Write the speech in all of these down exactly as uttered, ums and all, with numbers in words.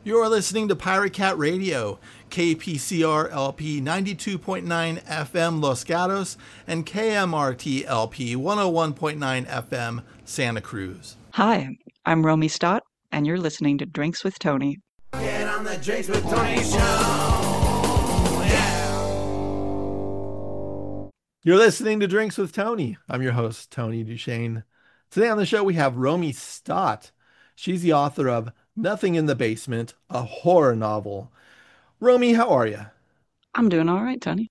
You're listening to Pirate Cat Radio, K P C R L P ninety-two point nine F M Los Gatos and K M R T L P one oh one point nine F M Santa Cruz. Hi, I'm Romy Stott, and you're listening to Drinks with Tony. Get on the Drinks with Tony show. Yeah. You're listening to Drinks with Tony. I'm your host, Tony Duchesne. Today on the show, we have Romy Stott. She's the author of Nothing in the Basement, a horror novel. Romy, how are you? I'm doing all right, Tony.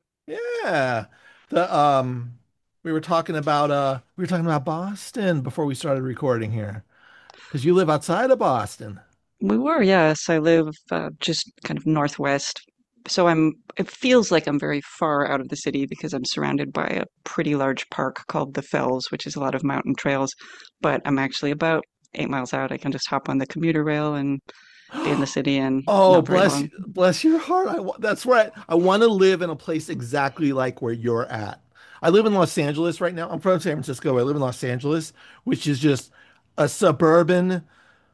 Yeah. The um we were talking about uh we were talking about Boston before we started recording here. Because you live outside of Boston. We were, yes. I live uh, just kind of northwest. So I'm it feels like I'm very far out of the city because I'm surrounded by a pretty large park called the Fells, which is a lot of mountain trails, but I'm actually about eight miles out. I can just hop on the commuter rail and be in the city and Oh, not very bless long. bless your heart. I, wa- that's right. I want to live in a place exactly like where you're at. I live in Los Angeles right now. I'm from San Francisco. I live in Los Angeles, which is just a suburban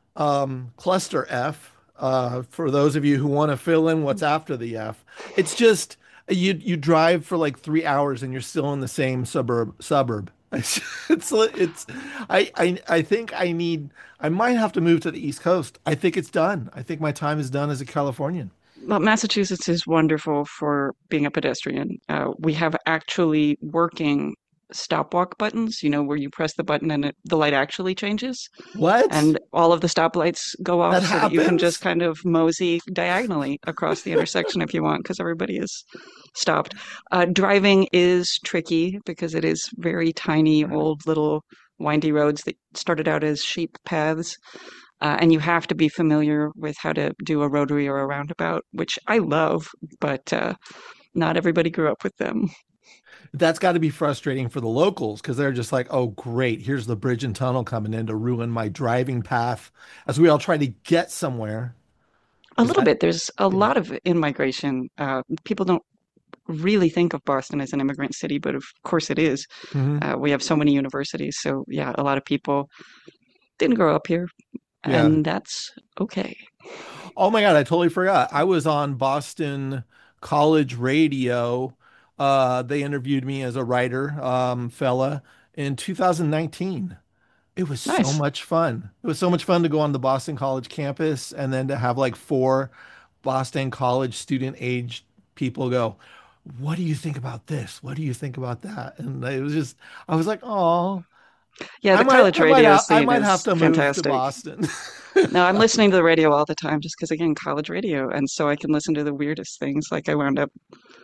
um, cluster F. Uh, for those of you who want to fill in what's after the F, it's just you you drive for like three hours and you're still in the same suburb suburb. It's it's it's I I I think I need I might have to move to the East Coast. I think it's done. I think my time is done as a Californian. Well, Massachusetts is wonderful for being a pedestrian. Uh, we have actually working stop walk buttons, you know, where you press the button and it, the light actually changes. What? And all of the stoplights go off That so that you can just happens? kind of mosey diagonally across the intersection if you want, because everybody is stopped. Uh, driving is tricky because it is very tiny, old little windy roads that started out as sheep paths. Uh, and you have to be familiar with how to do a rotary or a roundabout, which I love, but uh, not everybody grew up with them. That's got to be frustrating for the locals because they're just like, oh, great, here's the bridge and tunnel coming in to ruin my driving path as we all try to get somewhere. A Is little that, bit. There's a yeah. lot of in-migration. Uh, people don't really think of Boston as an immigrant city, but of course it is. Hmm. Uh, we have so many universities, so yeah, a lot of people didn't grow up here, Yeah. and that's okay. Oh my God, I totally forgot. I was on Boston College Radio. Uh, they interviewed me as a writer, um, fella in two thousand nineteen. It was so Nice. much fun. It was so much fun to go on the Boston College campus and then to have like four Boston College student age people go, what do you think about this? What do you think about that? And it was just, I was like, oh, Yeah, I the might, college I might, radio ha- I scene might have is to move to fantastic. Boston. No, I'm listening to the radio all the time just because, again, college radio, and so I can listen to the weirdest things. Like I wound up,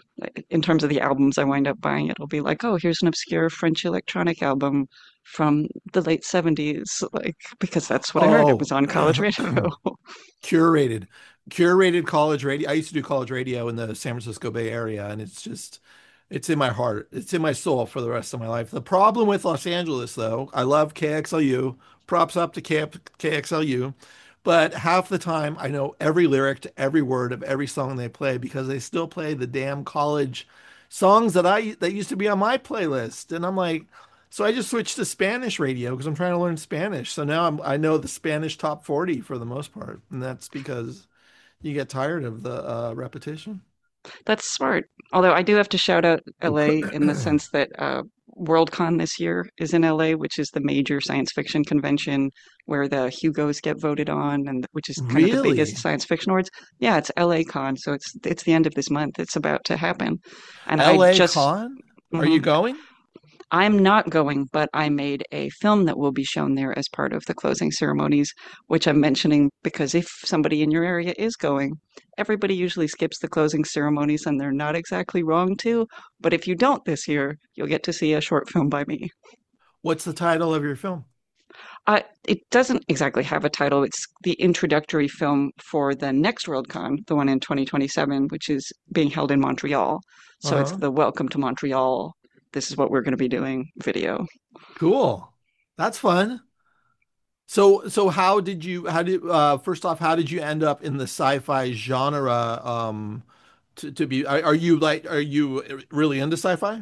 in terms of the albums I wind up buying, it'll be like, oh, here's an obscure French electronic album from the late seventies, like because that's what I heard. It Oh, was on college radio. curated, curated college radio. I used to do college radio in the San Francisco Bay Area, and it's just, it's in my heart. It's in my soul for the rest of my life. The problem with Los Angeles, though, I love K X L U. Props up to K KXLU. But half the time, I know every lyric to every word of every song they play because they still play the damn college songs that I that used to be on my playlist. And I'm like, so I just switched to Spanish radio because I'm trying to learn Spanish. So now I'm I know the Spanish top forty for the most part, and that's because you get tired of the uh, repetition. That's smart. Although I do have to shout out L A in the sense that uh, Worldcon this year is in L A, which is the major science fiction convention where the Hugos get voted on, and which is kind of the biggest Really? science fiction awards. Yeah, it's L A Con, so it's it's the end of this month. It's about to happen, and I L A just Con? Are you mhm. going? I'm not going, but I made a film that will be shown there as part of the closing ceremonies, which I'm mentioning because if somebody in your area is going, everybody usually skips the closing ceremonies and they're not exactly wrong to. But if you don't this year, you'll get to see a short film by me. What's the title of your film? Uh, it doesn't exactly have a title. It's the introductory film for the next Worldcon, the one in twenty twenty-seven, which is being held in Montreal. So it's Uh-huh. the Welcome to Montreal. This is what we're going to be doing video. Cool. That's fun. So, so how did you, how did, uh, first off, how did you end up in the sci-fi genre, um, to, to be, are, are you like, are you really into sci-fi?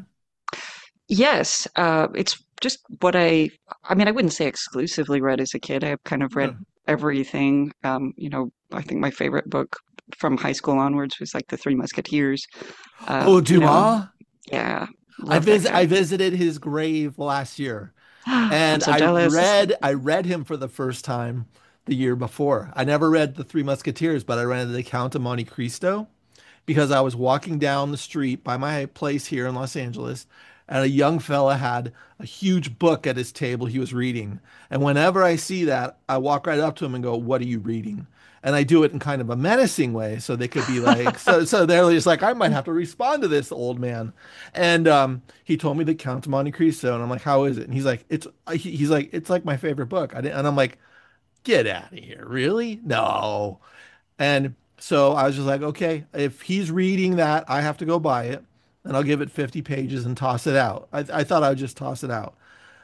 Yes, uh, it's just what I, I mean, I wouldn't say exclusively read as a kid. I've kind of read Yeah. everything. Um, you know, I think my favorite book from high school onwards was like The Three Musketeers. Uh, Oh, you know, Dumas. yeah, I love that visit I guy. visited his grave last year, I'm and so I jealous. read I read him for the first time the year before. I never read The Three Musketeers, but I read The Count of Monte Cristo because I was walking down the street by my place here in Los Angeles, and a young fella had a huge book at his table he was reading. And whenever I see that, I walk right up to him and go, "What are you reading?" And I do it in kind of a menacing way, so they could be like, so so they're just like, I might have to respond to this old man. And um, he told me the Count of Monte Cristo, and I'm like, "How is it?" And he's like, "It's," he- he's like, "It's like my favorite book." I didn't, and I'm like, "Get out of here, really? No." And so I was just like, okay, if he's reading that, I have to go buy it and I'll give it fifty pages and toss it out. I, I thought I would just toss it out.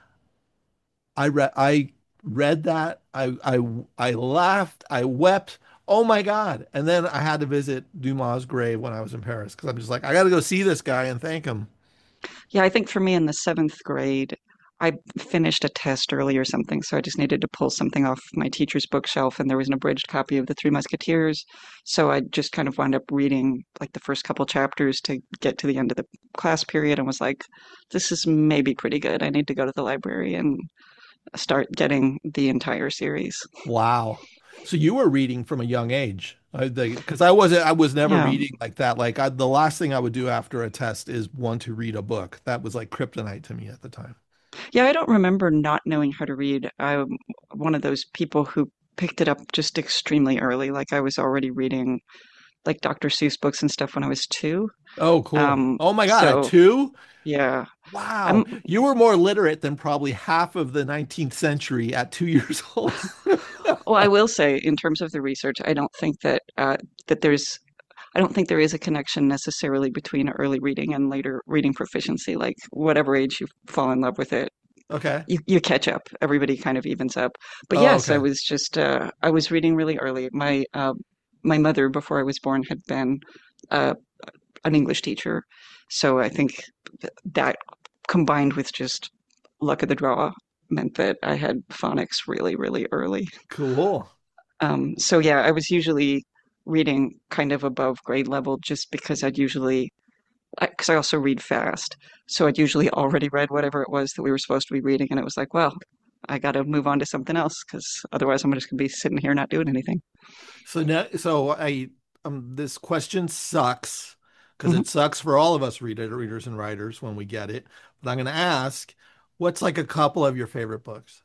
I read I read that. I I I laughed. I wept. Oh my God. And then I had to visit Dumas' grave when I was in Paris because I'm just like, I got to go see this guy and thank him. Yeah, I think for me in the seventh grade, I finished a test early or something, so I just needed to pull something off my teacher's bookshelf, and there was an abridged copy of The Three Musketeers. So I just kind of wound up reading like the first couple chapters to get to the end of the class period and was like, this is maybe pretty good. I need to go to the library and start getting the entire series. Wow. So you were reading from a young age. I because I wasn't I was never Yeah. reading like that. Like I, the last thing I would do after a test is want to read a book. That was like kryptonite to me at the time. Yeah, I don't remember not knowing how to read. I'm one of those people who picked it up just extremely early. Like I was already reading like Doctor Seuss books and stuff when I was two. Oh, cool. Um, Oh my God, at so two? yeah, Wow. I'm, You were more literate than probably half of the nineteenth century at two years old. well, I will say in terms of the research, I don't think that uh, that there's I don't think there is a connection necessarily between early reading and later reading proficiency. Like whatever age you fall in love with it, Okay. you you catch up. Everybody kind of evens up. But Oh, yes, I okay. was just uh, I was reading really early. My uh, my mother, before I was born, had been uh, an English teacher, so I think th- that combined with just luck of the draw meant that I had phonics really, really early. Cool. Um, so yeah, I was usually reading kind of above grade level just because I'd usually, because I also read fast. So I'd usually already read whatever it was that we were supposed to be reading. And it was like, well, I got to move on to something else because otherwise I'm just going to be sitting here not doing anything. So now, so I um this question sucks because Mhm. it sucks for all of us reader, readers and writers when we get it. But I'm going to ask, what's like a couple of your favorite books?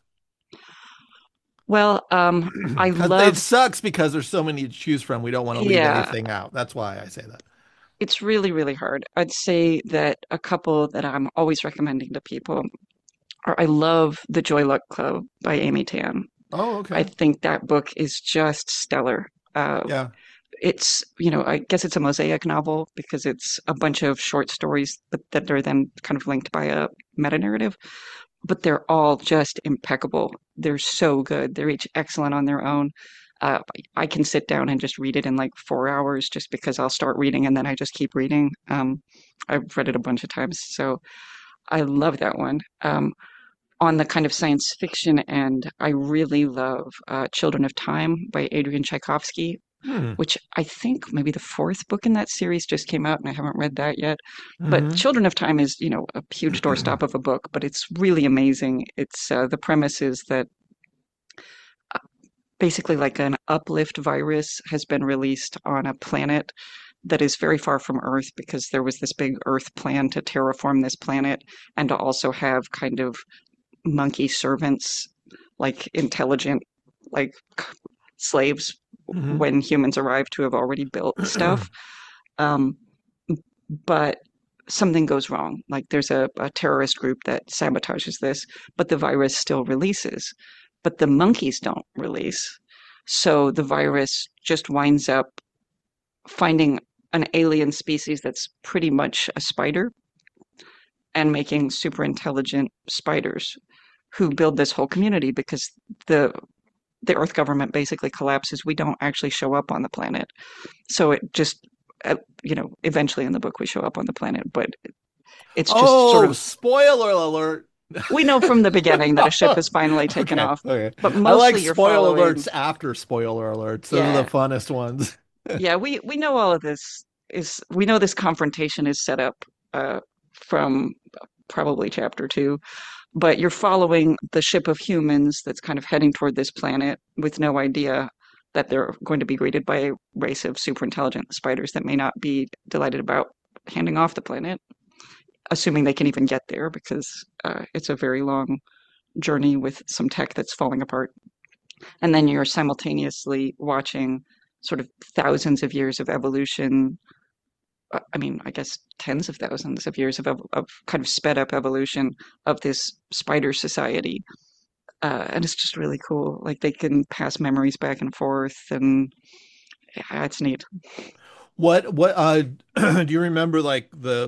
Well, um, I Because it love, sucks because there's so many to choose from. We don't want to leave yeah, anything out. That's why I say that. it's really, really hard. I'd say that a couple that I'm always recommending to people are I love The Joy Luck Club by Amy Tan. Oh, I okay. think that book is just stellar. Uh, Yeah. it's, you know, I guess it's a mosaic novel because it's a bunch of short stories that, that are then kind of linked by a meta narrative, but they're all just impeccable. They're so good. They're each excellent on their own. Uh, I can sit down and just read it in like four hours just because I'll start reading and then I just keep reading. Um, I've read it a bunch of times, so I love that one. Um, on the kind of science fiction end, I really love uh, Children of Time by Adrian Tchaikovsky, Hmm. which I think maybe the fourth book in that series just came out and I haven't read that yet. But Hmm. Children of Time is, you know, a huge doorstop of a book, but it's really amazing. It's uh, the premise is that uh, basically like an uplift virus has been released on a planet that is very far from Earth because there was this big Earth plan to terraform this planet and to also have kind of monkey servants, like intelligent, like slaves Hmm. when humans arrive to have already built stuff. Um, but something goes wrong. Like there's a, a terrorist group that sabotages this, but the virus still releases. But the monkeys don't release. So the virus just winds up finding an alien species that's pretty much a spider and making super intelligent spiders who build this whole community because the the Earth government basically collapses. We don't actually show up on the planet. So it just, uh, you know, eventually in the book we show up on the planet, but it's just sort Oh, of, spoiler alert. We know from the beginning that a ship is finally taken Okay, off, okay. but I like mostly you're spoiler following. alerts after spoiler alerts. Those are the Yeah, funnest ones. yeah. We we know all of this is. We know this confrontation is set up uh, from probably chapter two, but you're following the ship of humans that's kind of heading toward this planet with no idea that they're going to be greeted by a race of super intelligent spiders that may not be delighted about handing off the planet, assuming they can even get there because uh, it's a very long journey with some tech that's falling apart. And then you're simultaneously watching sort of thousands of years of evolution. uh, I mean, I guess tens of thousands of years of, ev- of kind of sped up evolution of this spider society. Uh, and it's just really cool. Like they can pass memories back and forth, and yeah, it's neat. What what uh do you remember like the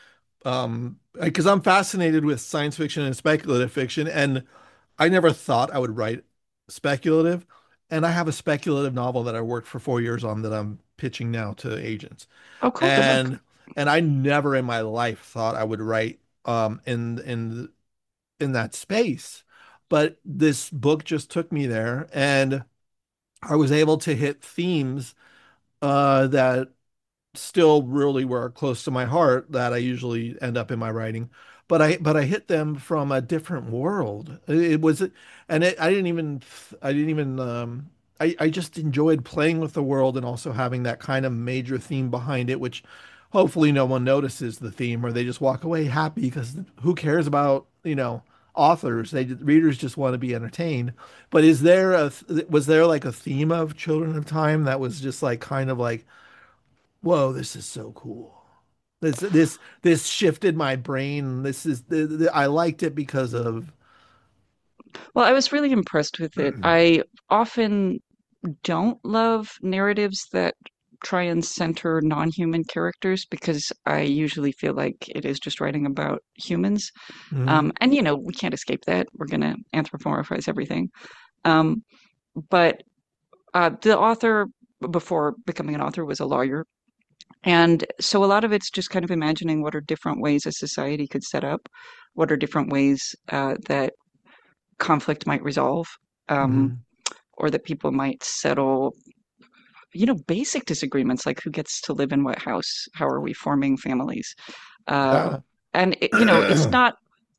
um because I'm fascinated with science fiction and speculative fiction, and I never thought I would write speculative, and I have a speculative novel that I worked for four years on that I'm pitching now to agents. Oh, cool. Good luck. And and I never in my life thought I would write um in in in that space. But this book just took me there, and I was able to hit themes uh that still really were close to my heart that I usually end up in my writing. But I but I hit them from a different world. It was and it, I didn't even I didn't even um I, I just enjoyed playing with the world and also having that kind of major theme behind it, which hopefully no one notices the theme or they just walk away happy because who cares about, you know, authors? They readers just want to be entertained. But is there a was there like a theme of Children of Time that was just like kind of like whoa, this is so cool. This this this shifted my brain. This is the, the, I liked it because of Well, I was really impressed with it. I often don't love narratives that try and center non-human characters because I usually feel like it is just writing about humans. Mhm. Um, and you know, we can't escape that. We're going to anthropomorphize everything. Um, but uh, the author, before becoming an author, was a lawyer. And so a lot of it's just kind of imagining what are different ways a society could set up, what are different ways uh, that conflict might resolve, um, Mhm. or that people might settle, you know, basic disagreements like who gets to live in what house, how are we forming families. Uh, Yeah. and, it, you know, it's not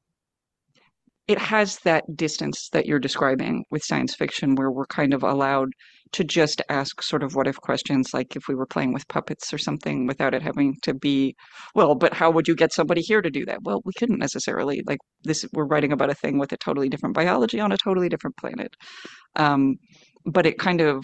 it has that distance that you're describing with science fiction where we're kind of allowed to just ask sort of what if questions like if we were playing with puppets or something without it having to be, well, but how would you get somebody here to do that? Well, we couldn't necessarily. Like this, we're writing about a thing with a totally different biology on a totally different planet. Um, but it kind of,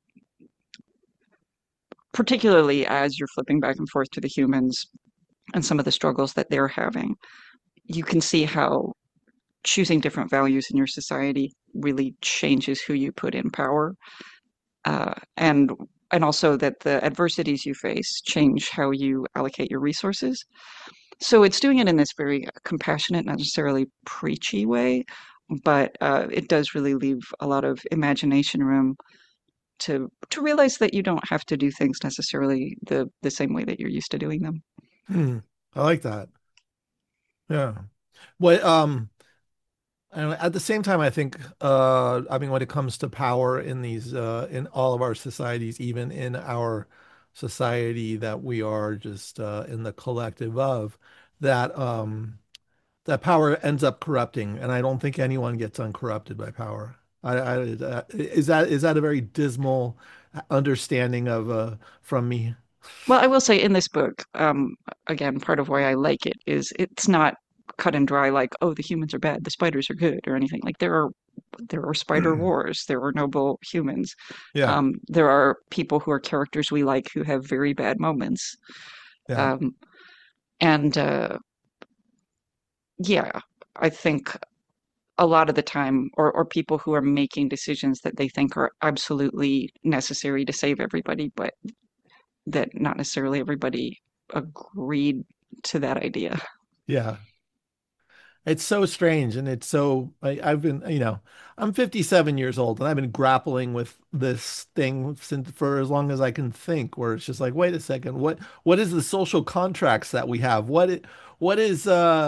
particularly as you're flipping back and forth to the humans and some of the struggles that they're having, you can see how choosing different values in your society really changes who you put in power, uh, and and also that the adversities you face change how you allocate your resources. So it's doing it in this very compassionate, not necessarily preachy way, but uh, it does really leave a lot of imagination room to to realize that you don't have to do things necessarily the the same way that you're used to doing them. Hmm. I like that. Yeah. What um and at the same time I think uh I mean when it comes to power in these uh in all of our societies, even in our society that we are just uh in the collective of that um that power ends up corrupting, and I don't think anyone gets uncorrupted by power. I, I uh, is that is that a very dismal understanding of uh from me? Well, I will say in this book, um, again, part of why I like it is it's not cut and dry like, oh, the humans are bad, the spiders are good, or anything. Like there are there are spider wars, there are noble humans. Yeah, Um, there are people who are characters we like who have very bad moments. yeah, Um, and uh, yeah, I think a lot of the time, or or people who are making decisions that they think are absolutely necessary to save everybody, but that not necessarily everybody agreed to that idea. yeah. It's so strange, and it's so I, I've been, you know, I'm fifty-seven years old, and I've been grappling with this thing since for as long as I can think, where it's just like, wait a second, what what is the social contracts that we have? What i- what is uh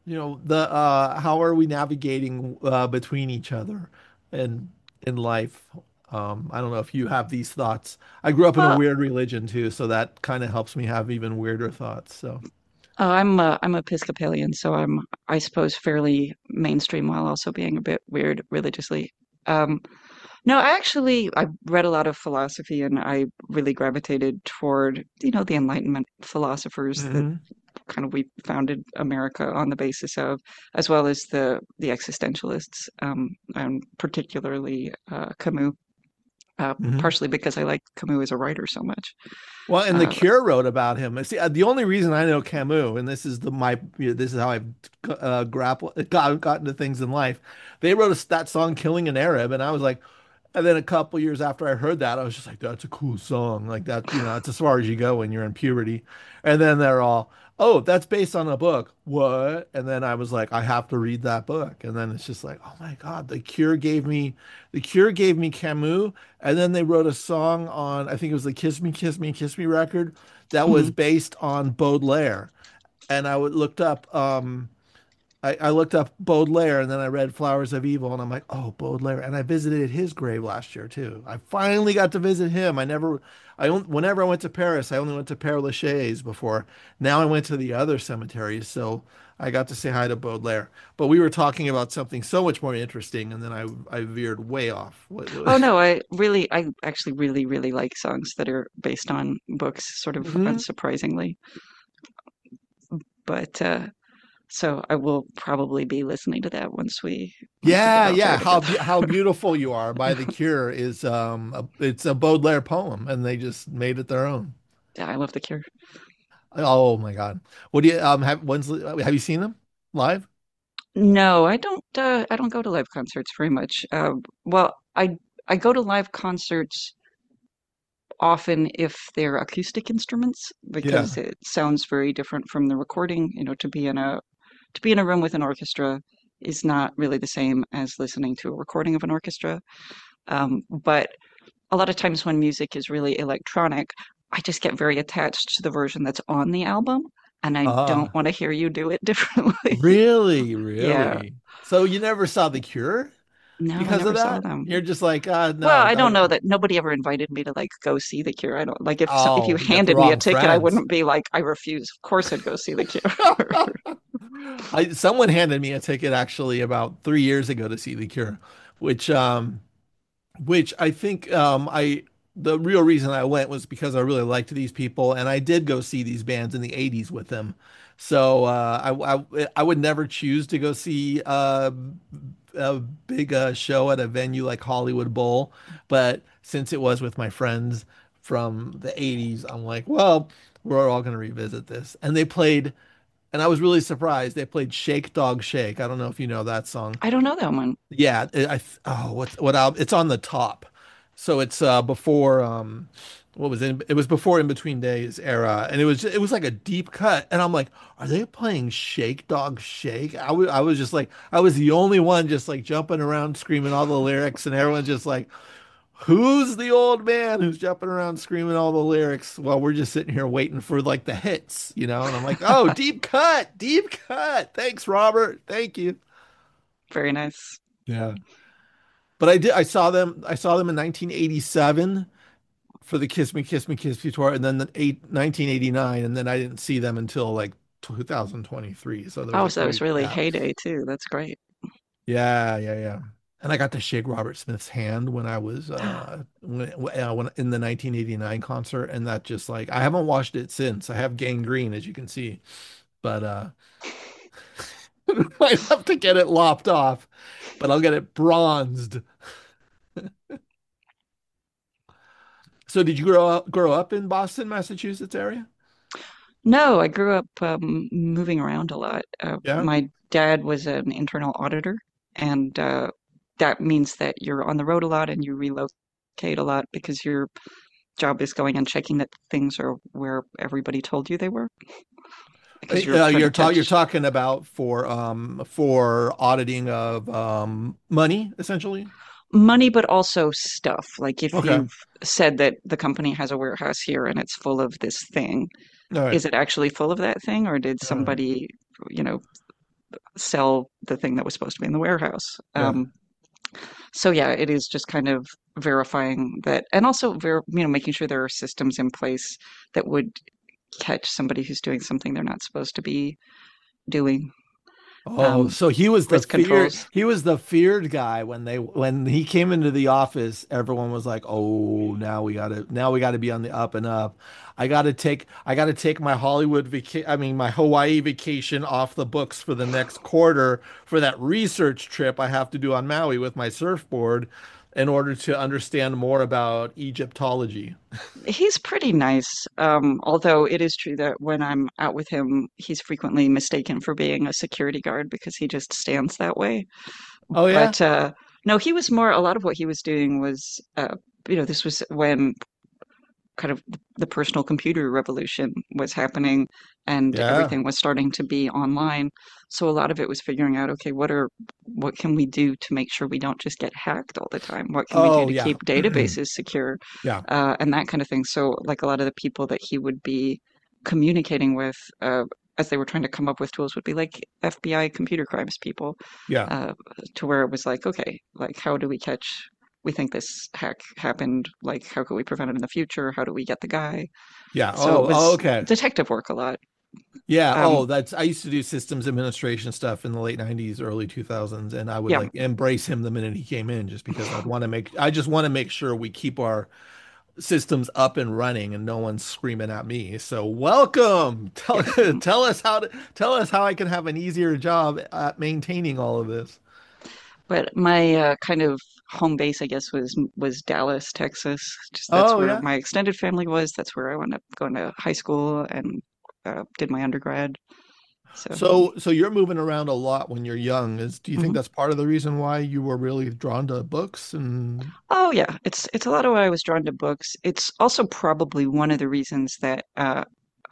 You know, the uh how are we navigating uh between each other and in life? Um, I don't know if you have these thoughts. I grew up in a Well, weird religion too, so that kind of helps me have even weirder thoughts. So, uh, I'm uh, I'm Episcopalian, so I'm I suppose fairly mainstream while also being a bit weird religiously. Um, no, I actually I read a lot of philosophy, and I really gravitated toward, you know, the Enlightenment philosophers that hmm kind of we founded America on the basis of, as well as the the existentialists, um, and particularly uh, Camus. Uh, hmm partially because I like Camus as a writer so much. Well, and the Uh, Cure wrote about him. See, uh, the only reason I know Camus, and this is the my, you know, this is how I've uh, grapple got gotten to things in life. They wrote a, that song "Killing an Arab," and I was like, and then a couple years after I heard that, I was just like, that's a cool song. Like that, you know, it's as far as you go when you're in puberty. And then they're all, oh, that's based on a book. What? And then I was like, I have to read that book. And then it's just like, oh my God, The Cure gave me, The Cure gave me Camus. And then they wrote a song on, I think it was the Kiss Me, Kiss Me, Kiss Me record that was mhm. based on Baudelaire. And I would looked up, um, I, I looked up Baudelaire and then I read Flowers of Evil and I'm like, oh, Baudelaire. And I visited his grave last year too. I finally got to visit him. I never, I only, whenever I went to Paris, I only went to Père Lachaise before. Now I went to the other cemeteries. So I got to say hi to Baudelaire. But we were talking about something so much more interesting and then I, I veered way off. What, Oh what- no, I really, I actually really, really like songs that are based on books, sort of Mhm. unsurprisingly. But uh, so I will probably be listening to that once we once we get Yeah, off air yeah. How together. Be- How Beautiful You Are by The Cure is um a, it's a Baudelaire poem and they just made it their own. Yeah, I love The Cure. Oh my God. What do you um have when's have you seen them live? No, I don't. Uh, I don't go to live concerts very much. Uh, well, I I go to live concerts often if they're acoustic instruments because Yeah. it sounds very different from the recording. You know, to be in a to be in a room with an orchestra is not really the same as listening to a recording of an orchestra. Um, but a lot of times when music is really electronic, I just get very attached to the version that's on the album, and I don't Ah, want to hear you do it differently. really, Yeah. really. So you never saw The Cure No, I because of never saw that? You're them. just like, uh Well, no, I don't I, know that nobody ever invited me to like go see The Cure. I don't like if so- if you oh, you got the handed me a wrong ticket, I friends. wouldn't be like, I refuse. Of course I'd go see The Cure. I someone handed me a ticket actually about three years ago to see The Cure, which um which I think um I the real reason I went was because I really liked these people and I did go see these bands in the eighties with them. So uh I I, I would never choose to go see uh, a big uh, show at a venue like Hollywood Bowl, but since it was with my friends from the eighties, I'm like, well, we're all going to revisit this. And they played and I was really surprised. They played Shake Dog Shake. I don't know if you know that song. I don't know that one. Yeah, it, I oh what's what al it's on the top. So it's uh before um what was it? It was before In Between Days era and it was it was like a deep cut and I'm like, are they playing Shake Dog Shake? I was I was just like I was the only one just like jumping around screaming all the lyrics and everyone's just like, who's the old man who's jumping around screaming all the lyrics while we're just sitting here waiting for like the hits, you know? And I'm like, oh, deep cut, deep cut. Thanks, Robert. Thank you. Very nice. Yeah. But I did I saw them I saw them in nineteen eighty-seven for the Kiss Me Kiss Me Kiss Me tour and then the eight, nineteen eighty-nine and then I didn't see them until like two thousand twenty-three. So there was Oh, a so it pretty was big really gap. heyday too. That's great. Yeah, yeah, yeah. And I got to shake Robert Smith's hand when I was uh when, uh, when in the nineteen eighty-nine concert and that just like I haven't watched it since. I have gangrene as you can see. But uh might have to get it lopped off, but I'll get it bronzed. So did you grow up grow up in Boston, Massachusetts area? No, I grew up um, moving around a lot. Uh, Yeah. my dad was an internal auditor, and uh, that means that you're on the road a lot and you relocate a lot because your job is going and checking that things are where everybody told you they were, because you're Uh, trying to you're talking you're catch talking about for um for auditing of um money essentially. money, but also stuff. Like if Okay. you've said that the company has a warehouse here and it's full of this thing, All right. is it actually full of that thing, or did All right. somebody, you know, sell the thing that was supposed to be in the warehouse. Yeah. Um, so yeah, it is just kind of verifying that, and also ver you know, making sure there are systems in place that would catch somebody who's doing something they're not supposed to be doing. Oh, Um, so he was the risk fear controls. he was the feared guy when they when he came into the office, everyone was like, "Oh, now we gotta now we gotta be on the up and up. I gotta take I gotta take my Hollywood vaca I mean my Hawaii vacation off the books for the next quarter for that research trip I have to do on Maui with my surfboard in order to understand more about Egyptology." He's pretty nice, um, although it is true that when I'm out with him, he's frequently mistaken for being a security guard because he just stands that way. Oh yeah? But uh, no, he was more, a lot of what he was doing was, uh, you know, this was when kind of the personal computer revolution was happening and Yeah. everything was starting to be online. So a lot of it was figuring out, okay, what are what can we do to make sure we don't just get hacked all the time? What can we do Oh to yeah. keep databases secure? Yeah. Uh, and that kind of thing. So like a lot of the people that he would be communicating with uh, as they were trying to come up with tools would be like F B I computer crimes people, Yeah. uh, to where it was like, okay, like how do we catch we think this hack happened. Like, how could we prevent it in the future? How do we get the guy? Yeah. So it Oh, oh was okay. detective work a lot. Yeah. Um, Oh, that's I used to do systems administration stuff in the late nineties, early two thousands, and I would yeah, like embrace him the minute he came in just because I'd want to make I just want to make sure we keep our systems up and running and no one's screaming at me. So welcome. Tell yeah. tell us how to tell us how I can have an easier job at maintaining all of this. But my uh, kind of home base, I guess, was was Dallas, Texas. Just that's Oh where yeah. my extended family was. That's where I wound up going to high school and uh, did my undergrad. So, So so you're moving around a lot when you're young. Is do you think mhm. that's part of the reason why you were really drawn to books and Oh yeah, it's it's a lot of why I was drawn to books. It's also probably one of the reasons that uh,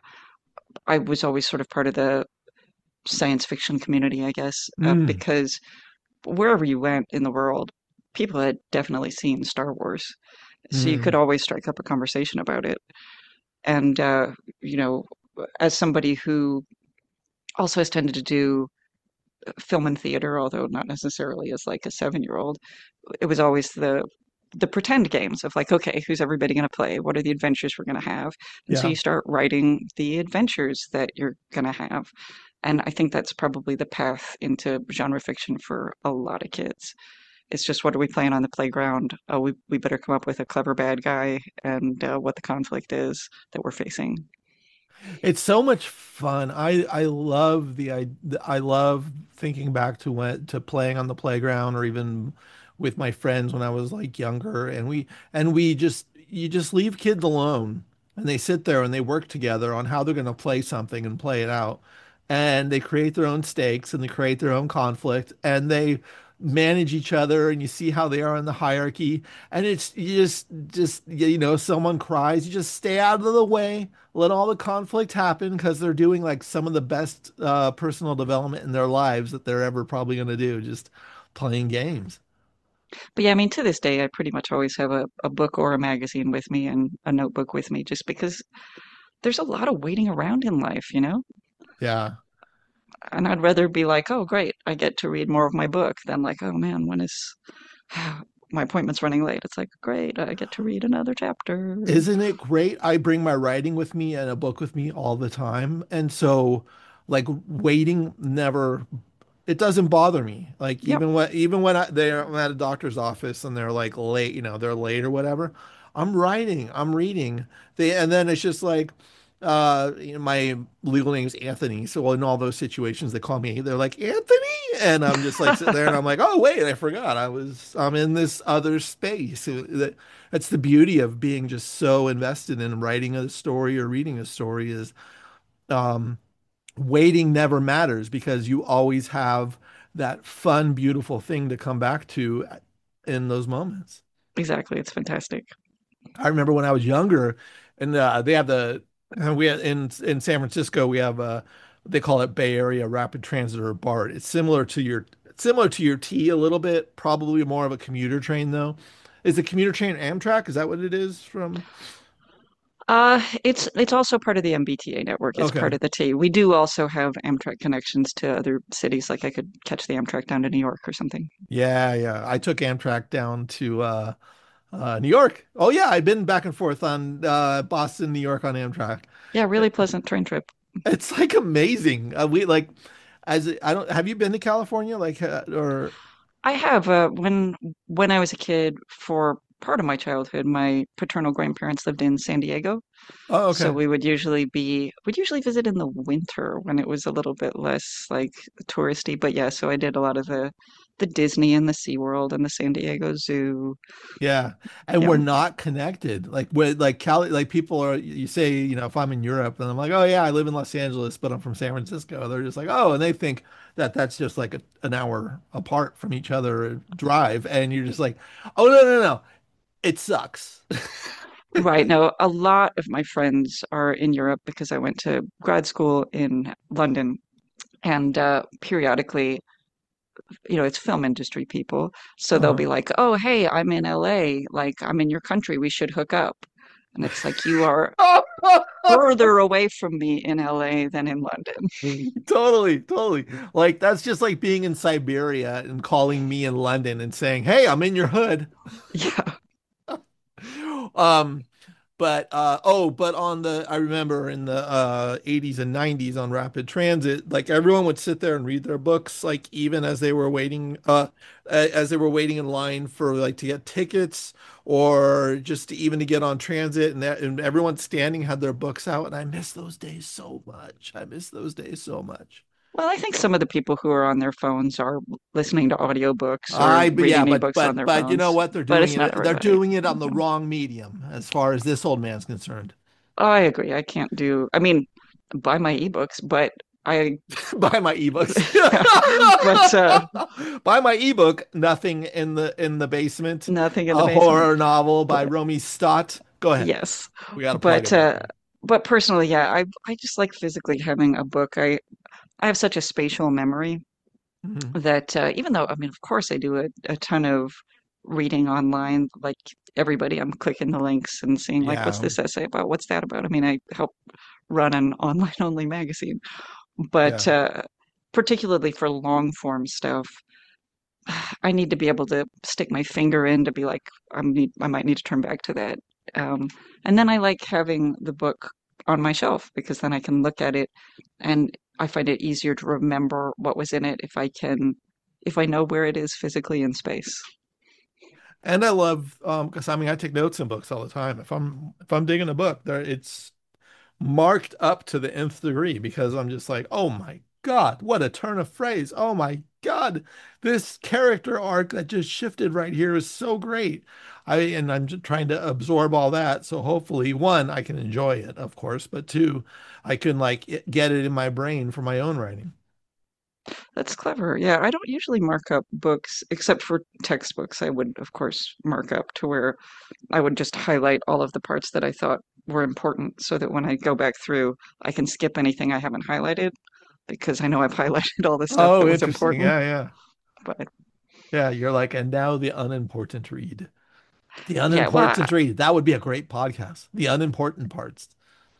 I was always sort of part of the science fiction community, I guess, uh, mm, because wherever you went in the world, people had definitely seen Star Wars. So you could mm, always strike up a conversation about it. And, uh, you know, as somebody who also has tended to do film and theater, although not necessarily as like a seven-year-old, it was always the the pretend games of like, okay, who's everybody going to play? What are the adventures we're going to have? And so yeah. you start writing the adventures that you're going to have. And I think that's probably the path into genre fiction for a lot of kids. It's just what are we playing on the playground? Oh, we, we better come up with a clever bad guy and uh, what the conflict is that we're facing. It's so much fun. I I love the I I love thinking back to when to playing on the playground or even with my friends when I was like younger and we and we just you just leave kids alone and they sit there and they work together on how they're going to play something and play it out. And they create their own stakes and they create their own conflict and they manage each other and you see how they are in the hierarchy and it's you just just you know someone cries you just stay out of the way, let all the conflict happen because they're doing like some of the best uh, personal development in their lives that they're ever probably going to do, just playing games. But yeah, I mean, to this day, I pretty much always have a, a book or a magazine with me and a notebook with me just because there's a lot of waiting around in life, you know? Yeah. And I'd rather be like, oh, great, I get to read more of my book than like, oh man, when is my appointment's running late? It's like, great, I get to read another chapter. Isn't it great? I bring my writing with me and a book with me all the time. And so like waiting never it doesn't bother me. Like Yep. even when even when I they're I'm at a doctor's office and they're like late, you know, they're late or whatever. I'm writing, I'm reading. They and then it's just like uh you know, my legal name's Anthony. So in all those situations they call me, they're like Anthony, and I'm just like sitting there and I'm like, oh wait, I forgot I was I'm in this other space. Uh, That that's the beauty of being just so invested in writing a story or reading a story is um waiting never matters because you always have that fun, beautiful thing to come back to in those moments. Exactly. It's fantastic. I remember when I was younger, and uh, they have the uh, we have, in in San Francisco we have uh they call it Bay Area Rapid Transit or BART. It's similar to your similar to your T a little bit, probably more of a commuter train though. Is the commuter train Amtrak? Is that what it is from? Uh, it's it's also part of the M B T A network. It's Okay. part of the T. We do also have Amtrak connections to other cities. Like I could catch the Amtrak down to New York or something. Yeah, yeah. I took Amtrak down to uh, uh, New York. Oh yeah, I've been back and forth on uh, Boston, New York on Amtrak. Yeah, really pleasant train trip. It's like amazing. Uh, we like as I don't have you been to California like uh, or I have uh, when when I was a kid, for part of my childhood, my paternal grandparents lived in San Diego. oh So okay. we would usually be we'd usually visit in the winter when it was a little bit less like touristy. But yeah, so I did a lot of the the Disney and the SeaWorld and the San Diego Zoo. Yeah. And Yeah. we're not connected. Like with like Cali like people are you say, you know, if I'm in Europe and I'm like, "Oh yeah, I live in Los Angeles, but I'm from San Francisco." They're just like, "Oh," and they think that that's just like a, an hour apart from each other uh, drive and you're just like, "Oh no, no, no. It sucks." Right. Now, a lot of my friends are in Europe because I went to grad school in London, and uh, periodically, you know, it's film industry people. So they'll Uh-huh. be like, "Oh, hey, I'm in L A. Like, I'm in your country. We should hook up." And it's like you are further away from me in L A than in London. Totally, totally. Like that's just like being in Siberia and calling me in London and saying, "Hey, I'm in your hood." Yeah. Um, but uh oh, but on the I remember in the uh eighties and nineties on rapid transit, like everyone would sit there and read their books, like even as they were waiting uh a- as they were waiting in line for like to get tickets or just to even to get on transit and that and everyone standing had their books out and I miss those days so much. I miss those days so much. Well, I think some of the people who are on their phones are listening to audiobooks or I but yeah, reading but ebooks on but their but you know phones, what? They're but doing it's not it they're everybody. doing it on the Yeah. wrong medium as far as this old man's concerned. I agree. I can't do, I mean, buy my ebooks, but I, Buy my ebooks. but uh, Buy my ebook, Nothing in the in the Basement, nothing in the a basement. horror novel by But Romy Stott. Go ahead. yes, We got to plug but uh, everything. but personally, yeah, I I just like physically having a book. I I have such a spatial memory Mhm. that uh, even though, I mean, of course, I do a, a ton of reading online, like everybody. I'm clicking the links and seeing like, what's Yeah. this essay about? What's that about? I mean, I help run an online only magazine, but Yeah. uh, particularly for long form stuff, I need to be able to stick my finger in to be like, I need, I might need to turn back to that. Um, and then I like having the book on my shelf because then I can look at it and I find it easier to remember what was in it if I can, if I know where it is physically in space. And I love um because I mean I take notes in books all the time. If I'm if I'm digging a book, there it's marked up to the nth degree because I'm just like, oh my God, what a turn of phrase. Oh my God, this character arc that just shifted right here is so great. I and I'm just trying to absorb all that. So hopefully, one, I can enjoy it, of course, but two, I can like it, get it in my brain for my own writing. That's clever. Yeah, I don't usually mark up books except for textbooks. I would, of course, mark up to where I would just highlight all of the parts that I thought were important so that when I go back through, I can skip anything I haven't highlighted because I know I've highlighted all the stuff Oh, that was interesting. important. Yeah, yeah. But Yeah, you're like, and now the unimportant read. The yeah, well, unimportant read. That would be a great podcast. The unimportant parts.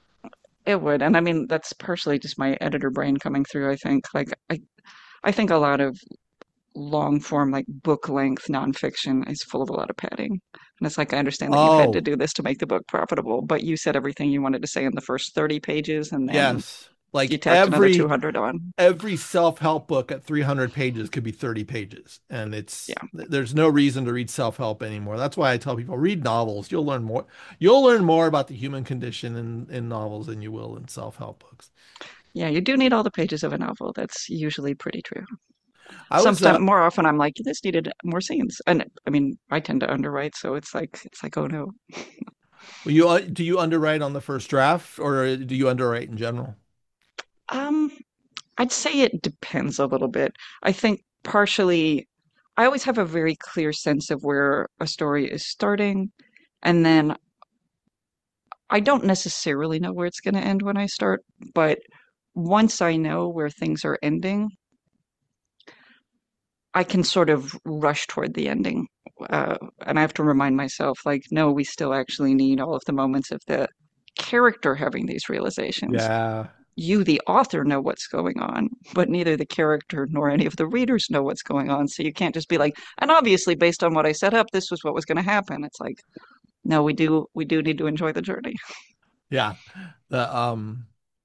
it would. And I mean, that's partially just my editor brain coming through, I think. Like I I think a lot of long form, like book length nonfiction is full of a lot of padding. And it's like I understand that you had to Oh, do this to make the book profitable, but you said everything you wanted to say in the first thirty pages and then yes. you Like tacked another every two hundred on. every self-help book at three hundred pages could be thirty pages and it's Yeah. there's no reason to read self-help anymore. That's why I tell people read novels. You'll learn more. You'll learn more about the human condition in in novels than you will in self-help books. Yeah, you do need all the pages of a novel. That's usually pretty true. I was Sometimes uh more often I'm like, this needed more scenes. And I mean, I tend to underwrite, so it's like it's like, oh no. you uh, do you underwrite on the first draft or do you underwrite in general? Um, I'd say it depends a little bit. I think partially I always have a very clear sense of where a story is starting, and then I don't necessarily know where it's going to end when I start, but once I know where things are ending, I can sort of rush toward the ending. Uh, and I have to remind myself, like, no, we still actually need all of the moments of the character having these realizations. Yeah. You, the author, know what's going on, but neither the character nor any of the readers know what's going on. So you can't just be like, and obviously, based on what I set up, this was what was going to happen. It's like, no, we do we do need to enjoy the journey. Yeah. The um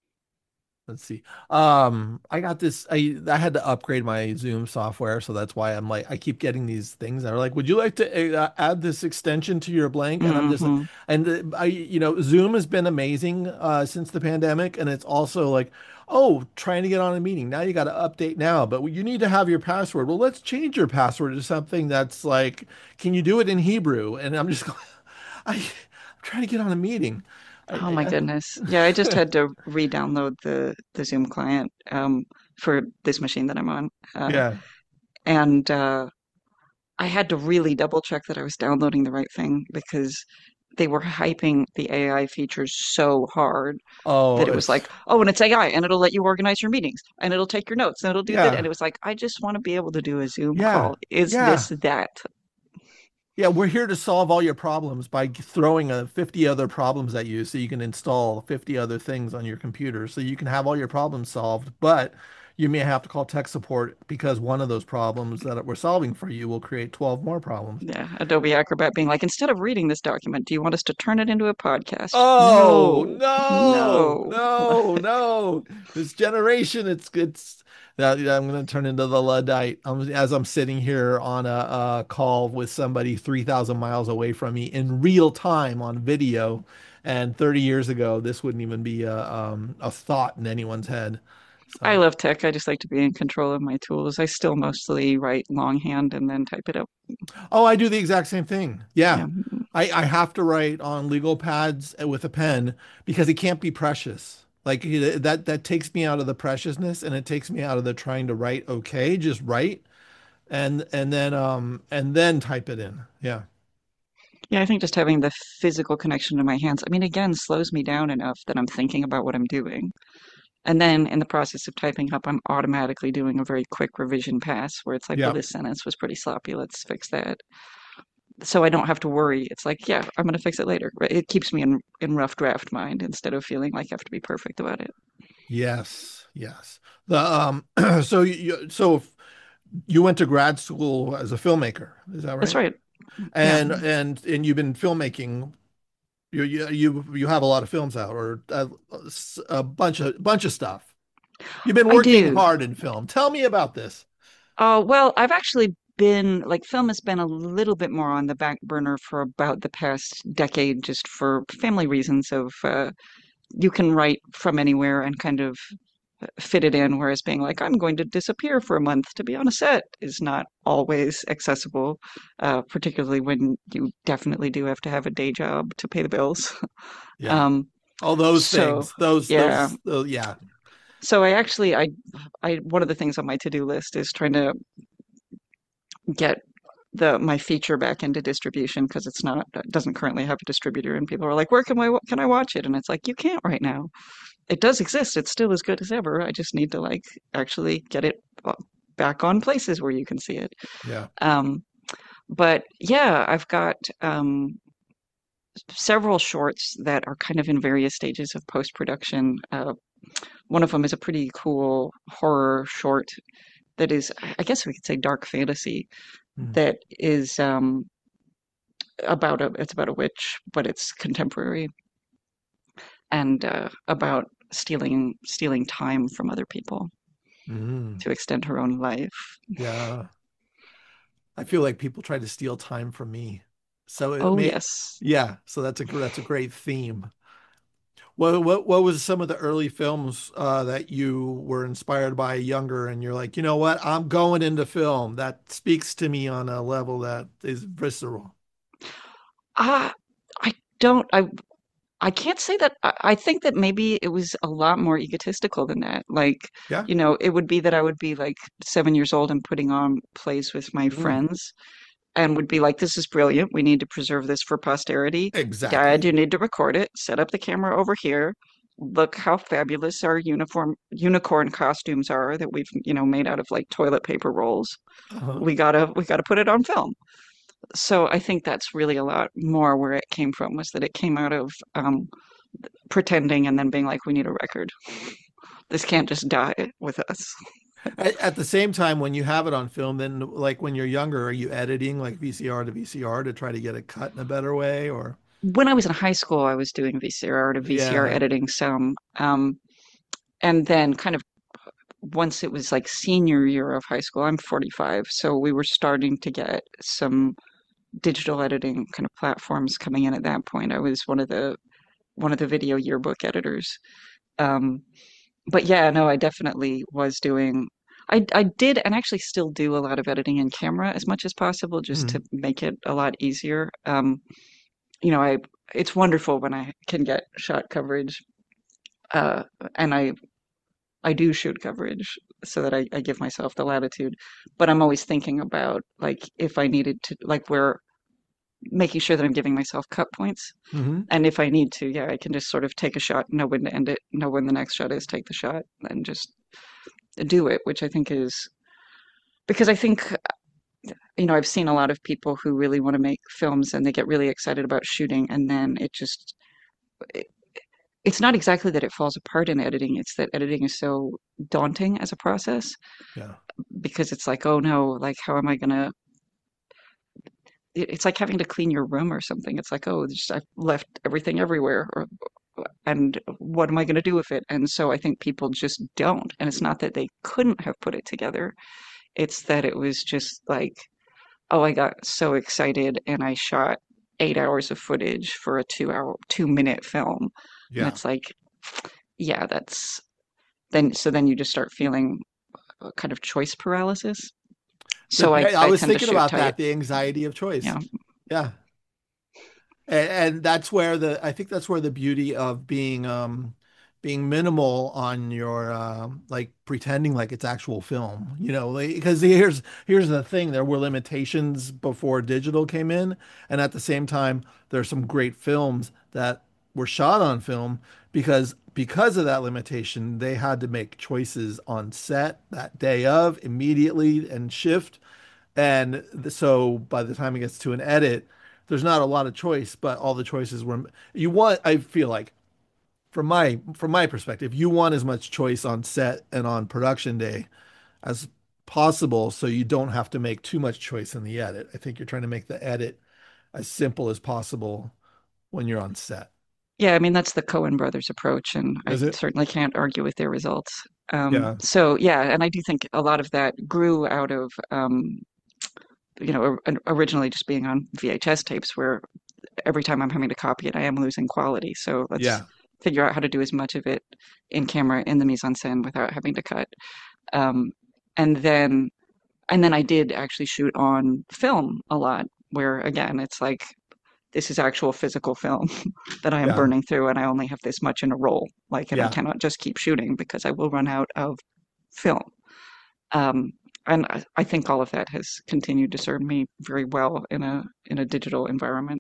let's see. Um, I got this. I I had to upgrade my Zoom software, so that's why I'm like I keep getting these things that are like, "Would you like to uh, add this extension to your blank?" And I'm just like, Hmm. and uh, I, you know, Zoom has been amazing uh, since the pandemic, and it's also like, oh, trying to get on a meeting now, you got to update now, but you need to have your password. Well, let's change your password to something that's like, can you do it in Hebrew? And I'm just, I, I'm trying to get on a meeting. Oh my I, goodness. Yeah, I just I, had to re-download the the Zoom client um, for this machine that I'm on, uh, yeah. and uh, I had to really double check that I was downloading the right thing because they were hyping the A I features so hard Oh, that it was it's like, oh, and it's A I, and it'll let you organize your meetings, and it'll take your notes, and it'll do that. And yeah. it was like, I just want to be able to do a Zoom Yeah. call. Is this Yeah. that? Yeah, we're here to solve all your problems by throwing a fifty other problems at you so you can install fifty other things on your computer so you can have all your problems solved. But you may have to call tech support because one of those problems that we're solving for you will create twelve more problems. Yeah, Adobe Acrobat being like, instead of reading this document, do you want us to turn it into a podcast? Oh, No, no, no. no, no. This generation, it's it's that I'm going to turn into the Luddite. Um, as I'm sitting here on a, a call with somebody three thousand miles away from me in real time on video. And thirty years ago, this wouldn't even be a, um, a thought in anyone's head. I So, love tech. I just like to be in control of my tools. I still mostly write longhand and then type it up. oh, I do the exact same thing. Yeah. Yeah. I, I have to write on legal pads with a pen because it can't be precious. Like it- that that takes me out of the preciousness and it takes me out of the trying to write okay, just write and and then um and then type it in. Yeah. Yeah, I think just having the physical connection to my hands, I mean, again, slows me down enough that I'm thinking about what I'm doing. And then in the process of typing up, I'm automatically doing a very quick revision pass where it's like, well, Yeah. this sentence was pretty sloppy. Let's fix that. So I don't have to worry. It's like, yeah, I'm going to fix it later. Right? It keeps me in in rough draft mind instead of feeling like I have to be perfect about it. Yes. Yes. The um so you so if you went to grad school as a filmmaker, is that That's right? right. Yeah. And and and you've been filmmaking you you you you have a lot of films out or a, a bunch of bunch of stuff. You've been I working do. hard in film. Tell me about this. Uh, well, I've actually been like film has been a little bit more on the back burner for about the past decade, just for family reasons of uh, you can write from anywhere and kind of fit it in, whereas being like, I'm going to disappear for a month to be on a set is not always accessible, uh, particularly when you definitely do have to have a day job to pay the bills. Yeah. Um, All those so things. Those yeah. those, those yeah. So I actually I I one of the things on my to-do list is trying to get the my feature back into distribution because it's not it doesn't currently have a distributor and people are like, where can I can I watch it? And it's like, you can't right now. It does exist. It's still as good as ever. I just need to like actually get it uh, back on places where you can see it. Yeah. Um, but yeah, I've got um, several shorts that are kind of in various stages of post-production. Uh, one of them is a pretty cool horror short that is, I guess we could say dark fantasy, Mm. that is um, about a it's about a witch, but it's contemporary and uh, about stealing stealing time from other people Mm. to extend her own life. Yeah. I feel like people try to steal time from me. So it Oh may yes. yeah, so that's a that's a great theme. What what what was some of the early films uh, that you were inspired by younger and you're like, you know what, I'm going into film. That speaks to me on a level that is visceral. Ah, I don't I I can't say that I, I think that maybe it was a lot more egotistical than that. Like, Yeah. you know, it would be that I would be like seven years old and putting on plays with my Mm. friends and would be like, this is brilliant. We need to preserve this for posterity. Dad, Exactly. you need to record it. Set up the camera over here. Look how fabulous our uniform unicorn costumes are that we've, you know, made out of like toilet paper rolls. Uh-huh. We gotta we gotta put it on film. So I think that's really a lot more where it came from was that it came out of um, pretending and then being like, we need a record. This can't just die with us. At, at the same time, when you have it on film, then like when you're younger, are you editing like V C R to V C R to try to get it cut in a better way or? When I was in high school, I was doing V C R to V C R Yeah. editing some. Um, and then kind of once it was like senior year of high school, I'm forty-five, so we were starting to get some digital editing kind of platforms coming in at that point. I was one of the one of the video yearbook editors. Um, but yeah, no, I definitely was doing I I did and actually still do a lot of editing in camera as much as possible just to Mhm. make it a lot easier. Um, you know, I it's wonderful when I can get shot coverage, uh, and I I do shoot coverage so that I, I give myself the latitude. But I'm always thinking about like if I needed to like where making sure that I'm giving myself cut points. Hmm. And if I need to, yeah, I can just sort of take a shot, know when to end it, know when the next shot is, take the shot, and just do it, which I think is because I think, you know, I've seen a lot of people who really want to make films and they get really excited about shooting, and then it just, it, it's not exactly that it falls apart in editing, it's that editing is so daunting as a process Yeah. because it's like, oh no, like, how am I gonna, it- it's like having to clean your room or something. It's like, oh, just, I've left everything everywhere, or and what am I going to do with it? And so I think people just don't. And it's not that they couldn't have put it together. It's that it was just like, oh, I got so excited and I shot eight hours of footage for a two hour, two minute film. And Yeah. it's like, yeah, that's then, so then you just start feeling a kind of choice paralysis. The, So I, I I was tend to thinking shoot about tight. that, the anxiety of choice. Yeah. Yeah. And, and that's where the I think that's where the beauty of being um being minimal on your um like pretending like it's actual film, you know, like, because here's here's the thing, there were limitations before digital came in, and at the same time there's some great films that were shot on film because because of that limitation, they had to make choices on set that day of immediately and shift. And th- so by the time it gets to an edit, there's not a lot of choice, but all the choices were you want, I feel like from my from my perspective, you want as much choice on set and on production day as possible so you don't have to make too much choice in the edit. I think you're trying to make the edit as simple as possible when you're on set. Yeah, I mean, that's the Coen brothers approach, and I Is it? certainly can't argue with their results. Um, Yeah. so yeah, and I do think a lot of that grew out of, um, you know, or- originally just being on V H S tapes, where every time I'm having to copy it, I am losing quality. So let's Yeah. figure out how to do as much of it in camera in the mise en scène without having to cut. Um, and then, and then I did actually shoot on film a lot, where again, it's like this is actual physical film that I am Yeah. burning through, and I only have this much in a roll. Like, and I Yeah. cannot just keep shooting because I will run out of film. Um, and I, I think all of that has continued to serve me very well in a in a digital environment.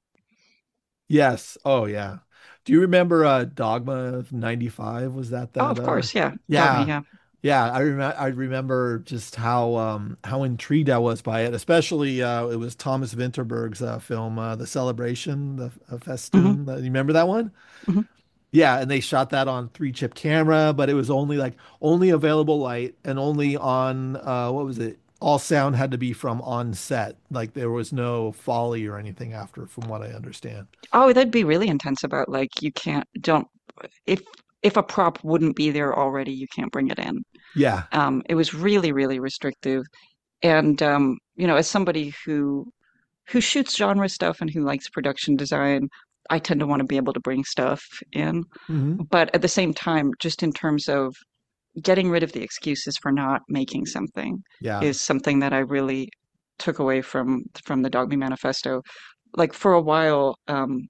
Yes. Oh yeah. Do you remember uh Dogma ninety-five? Was that Oh, that of uh course, yeah, Dogma, yeah. yeah. Yeah, I remember I remember just how um how intrigued I was by it, especially uh it was Thomas Vinterberg's uh, film uh The Celebration, the uh, Hmm. Festoon. Uh, you remember that one? Hmm. Yeah, and they shot that on three chip camera, but it was only like only available light and only on uh what was it? All sound had to be from on set. Like there was no Foley or anything after, from what I understand. Oh, that'd be really intense about like you can't don't if if a prop wouldn't be there already, you can't bring it in. Yeah. Um, it was really, really restrictive. And um, you know, as somebody who who shoots genre stuff and who likes production design, I tend to want to be able to bring stuff in. Hmm. But at the same time, just in terms of getting rid of the excuses for not making something Yeah. is something that I really took away from from the Dog Me Manifesto. Like for a while, um,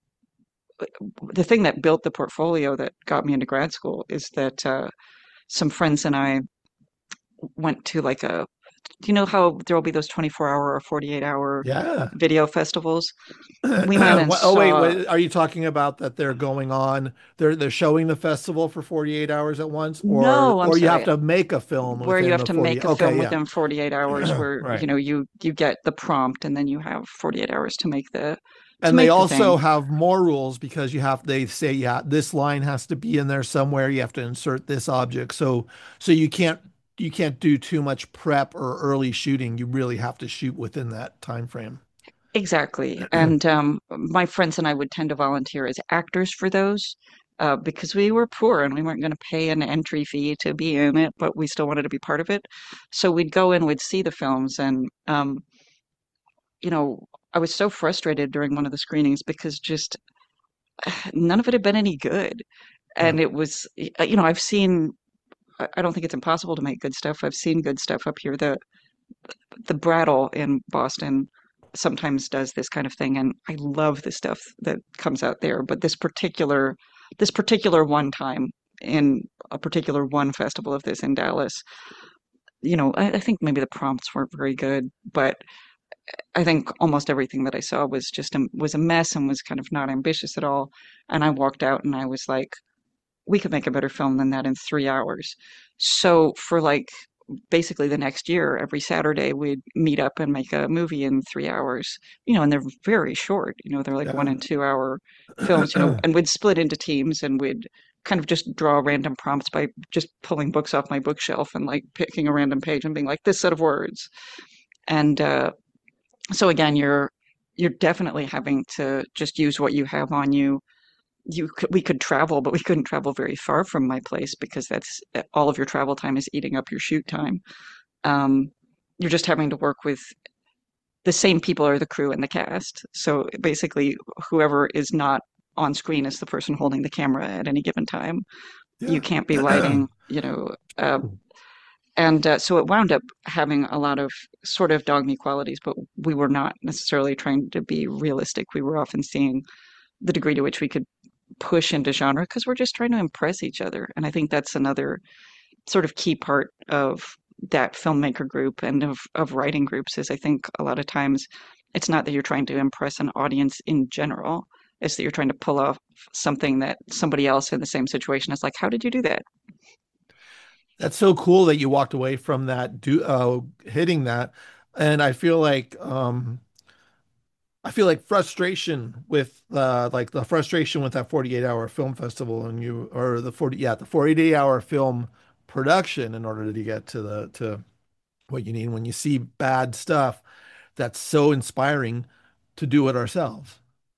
the thing that built the portfolio that got me into grad school is that uh, some friends and I went to like a, do you know how there will be those twenty-four hour or forty-eight hour Yeah. video festivals? We went and What- Oh wait, saw, wait, are you talking about that they're going on, they're they're showing the festival for forty-eight hours at once, or no, I'm or you have sorry, to make a film where you within have the to forty? make a film Okay, yeah. within forty-eight hours where, Right. you know, you you get the prompt and then you have forty-eight hours to make the to And they make the also thing. have more rules because you have they say, yeah, this line has to be in there somewhere. You have to insert this object. So so you can't you can't do too much prep or early shooting. You really have to shoot within that time frame. Exactly. And um, my friends and I would tend to volunteer as actors for those uh, because we were poor and we weren't going to pay an entry fee to be in it, but we still wanted to be part of it. So we'd go in, we'd see the films, and um, you know, I was so frustrated during one of the screenings because just none of it had been any good. Yeah. And it was, uh, you know, I've seen, I I don't think it's impossible to make good stuff. I've seen good stuff up here. The the Brattle in Boston sometimes does this kind of thing, and I love the stuff that comes out there. But this particular this particular one time in a particular one festival of this in Dallas, you know, I, I think maybe the prompts weren't very good, but I think almost everything that I saw was just a, was a mess and was kind of not ambitious at all. And I walked out and I was like, we could make a better film than that in three hours. So for like basically the next year, every Saturday we'd meet up and make a movie in three hours. You know, and they're very short. You know, they're like one Yeah. and two hour films. You know, and we'd split into teams and we'd kind of just draw random prompts by just pulling books off my bookshelf and like picking a random page and being like this set of words. And uh, so again, you're you're definitely having to just use what you have on you. You could, we could travel, but we couldn't travel very far from my place because that's all of your travel time is eating up your shoot time. Um, you're just having to work with the same people are the crew and the cast. So basically, whoever is not on screen is the person holding the camera at any given time. You Yeah. can't be lighting, you know. Uh, and uh, so it wound up having a lot of sort of dog me qualities, but we were not necessarily trying to be realistic. We were often seeing the degree to which we could push into genre because we're just trying to impress each other. And I think that's another sort of key part of that filmmaker group and of, of writing groups is I think a lot of times it's not that you're trying to impress an audience in general. It's that you're trying to pull off something that somebody else in the same situation is like, how did you do that? That's so cool that you walked away from that do uh hitting that. And I feel like um I feel like frustration with uh like the frustration with that forty-eight hour film festival and you or the forty yeah, the forty-eight hour film production in order to get to the to what you need when you see bad stuff that's so inspiring to do it ourselves.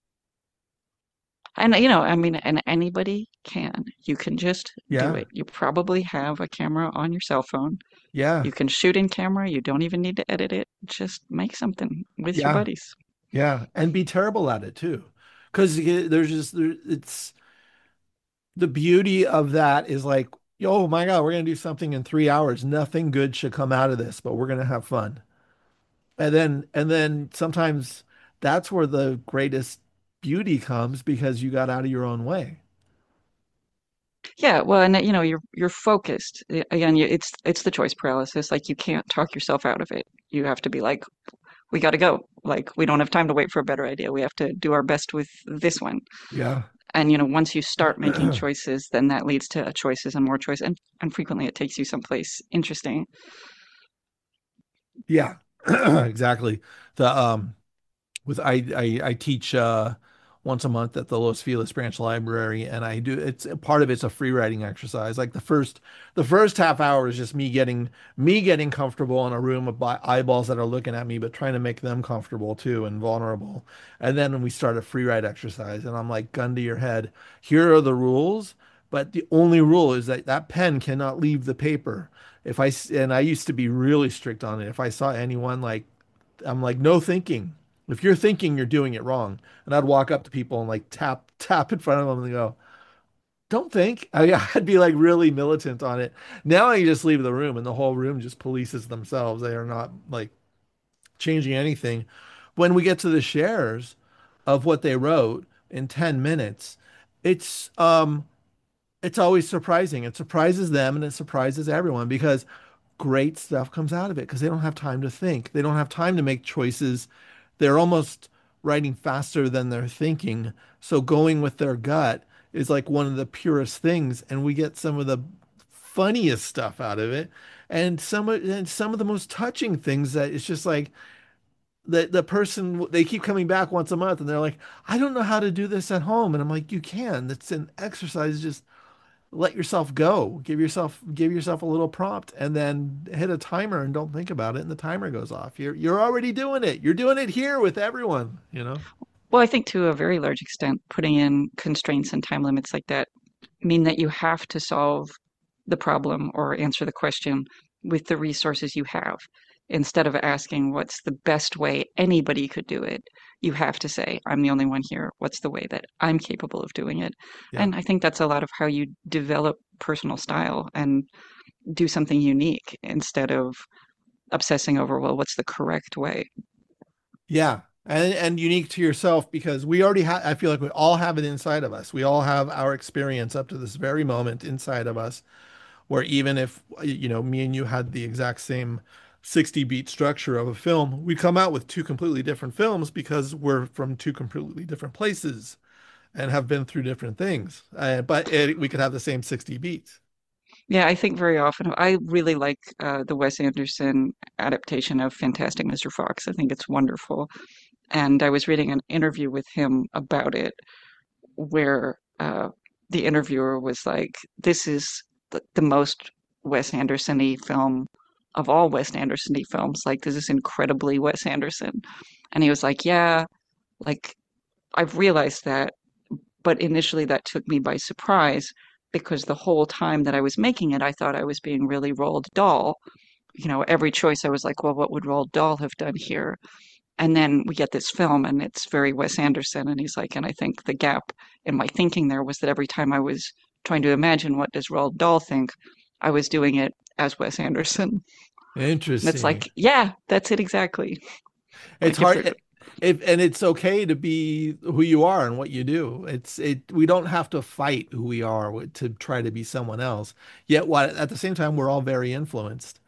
And you know, I mean, and anybody can. You can just do Yeah. it. You probably have a camera on your cell phone. Yeah. You can shoot in camera. You don't even need to edit it. Just make something with your Yeah. buddies. Yeah. And be terrible at it too. Because there's just there, it's the beauty of that is like, oh my God, we're gonna do something in three hours. Nothing good should come out of this, but we're gonna have fun. And then and then sometimes that's where the greatest beauty comes because you got out of your own way. Yeah, well, and you know, you're you're focused. I- Again, you, it's it's the choice paralysis. Like you can't talk yourself out of it. You have to be like, we got to go. Like we don't have time to wait for a better idea. We have to do our best with this one. Yeah. And you know, once you start making choices, then that leads to choices and more choice, and and frequently it takes you someplace interesting. Yeah. Exactly. The um with I, I I teach uh once a month at the Los Feliz Branch Library, and I do it's part of it's a free writing exercise. Like the first the first half hour is just me getting me getting comfortable in a room of bi- eyeballs that are looking at me, but trying to make them comfortable too and vulnerable. And then when we start a free write exercise, and I'm like, gun to your head, here are the rules, but the only rule is that that pen cannot leave the paper. If I s- and I used to be really strict on it. If I saw anyone like I'm like, no thinking. If you're thinking, you're doing it wrong. And I'd walk up to people and like tap, tap in front of them and go, don't think. I, I'd be like really militant on it. Now I just leave the room and the whole room just polices themselves. They are not like changing anything. When we get to the shares of what they wrote in ten minutes, it's um it's always surprising. It surprises them and it surprises everyone because great stuff comes out of it because they don't have time to think. They don't have time to make choices. They're almost writing faster than they're thinking. So going with their gut is like one of the purest things, and we get some of the funniest stuff out of it, and some of and some of the most touching things that it's just like the the person they keep coming back once a month and they're like, I don't know how to do this at home. And I'm like, you can. It's an exercise. Just let yourself go. Give yourself give yourself a little prompt and then hit a timer and don't think about it and the timer goes off. You're you're already doing it. You're doing it here with everyone, you know? Well, I think to a very large extent, putting in constraints and time limits like that mean that you have to solve the problem or answer the question with the resources you have. Instead of asking what's the best way anybody could do it, you have to say, I'm the only one here. What's the way that I'm capable of doing it? Yeah. And I think that's a lot of how you develop personal style and do something unique instead of obsessing over, well, what's the correct way? Yeah. And and unique to yourself because we already have I feel like we all have it inside of us. We all have our experience up to this very moment inside of us where even if you know me and you had the exact same sixty beat structure of a film, we come out with two completely different films because we're from two completely different places and have been through different things. Uh, but it, we could have the same sixty beats. Yeah, I think very often I really like uh, the Wes Anderson adaptation of Fantastic Mister Fox. I think it's wonderful. And I was reading an interview with him about it where uh, the interviewer was like, "This is the, the most Wes Anderson-y film of all Wes Anderson-y films. Like, this is incredibly Wes Anderson." And he was like, "Yeah, like I've realized that, but initially that took me by surprise because the whole time that I was making it, I thought I was being really Roald Dahl. You know, every choice I was like, well, what would Roald Dahl have done here?" And then we get this film and it's very Wes Anderson. And he's like, and I think the gap in my thinking there was that every time I was trying to imagine what does Roald Dahl think, I was doing it as Wes Anderson. And it's Interesting. like, yeah, that's it exactly. It's Like if you're hard. If, and it's okay to be who you are and what you do. It's it. We don't have to fight who we are wi- to try to be someone else. Yet, what at the same time, we're all very influenced,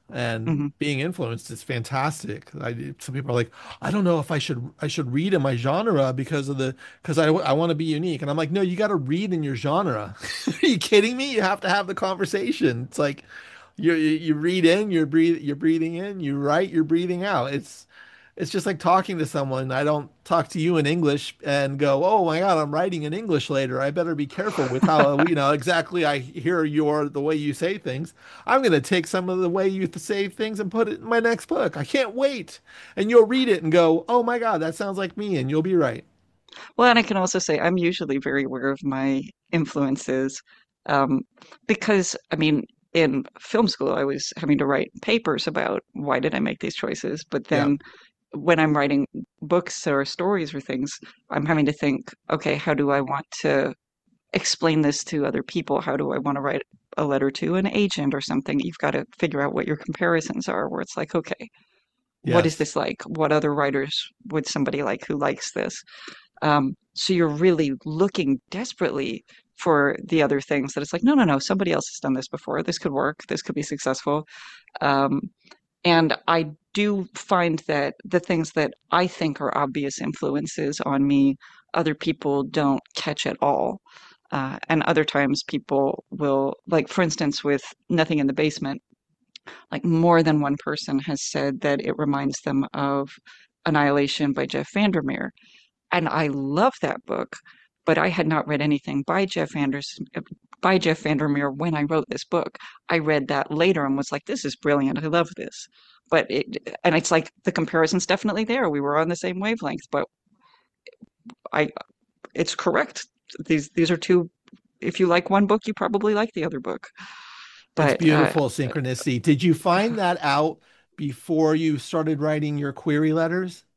and mhm. being influenced is fantastic. I, some people are like, I don't know if I should I should read in my genre because of the because I I want to be unique. And I'm like, no, you got to read in your genre. Are you kidding me? You have to have the conversation. It's like you you you read in, you're breathe you're breathing in, you write, you're breathing out. It's it's just like talking to someone. I don't talk to you in English and go, "Oh my God, I'm writing in English later. I better be careful with how, you know, exactly I hear your the way you say things. I'm going to take some of the way you say things and put it in my next book. I can't wait." And you'll read it and go, "Oh my God, that sounds like me," and you'll be right. Well, and I can also say I'm usually very aware of my influences um, because, I mean, in film school, I was having to write papers about why did I make these choices. But Yeah. then when I'm writing books or stories or things, I'm having to think, okay, how do I want to explain this to other people? How do I want to write a letter to an agent or something? You've got to figure out what your comparisons are, where it's like, okay, what is Yes. this like? What other writers would somebody like who likes this? Um, so you're really looking desperately for the other things that it's like, no, no, no, somebody else has done this before. This could work. This could be successful. Um, and I do find that the things that I think are obvious influences on me, other people don't catch at all. Uh, and other times people will, like, for instance, with Nothing in the Basement, like more than one person has said that it reminds them of Annihilation by Jeff Vandermeer. And I love that book, but I had not read anything by Jeff Anderson, by Jeff Vandermeer when I wrote this book. I read that later and was like, this is brilliant. I love this. But it, and it's like the comparison's definitely there. We were on the same wavelength, but I, it's correct. These, these are two, if you like one book, you probably like the other book. It's But uh, beautiful synchronicity. Did you find that out before you started writing your query letters?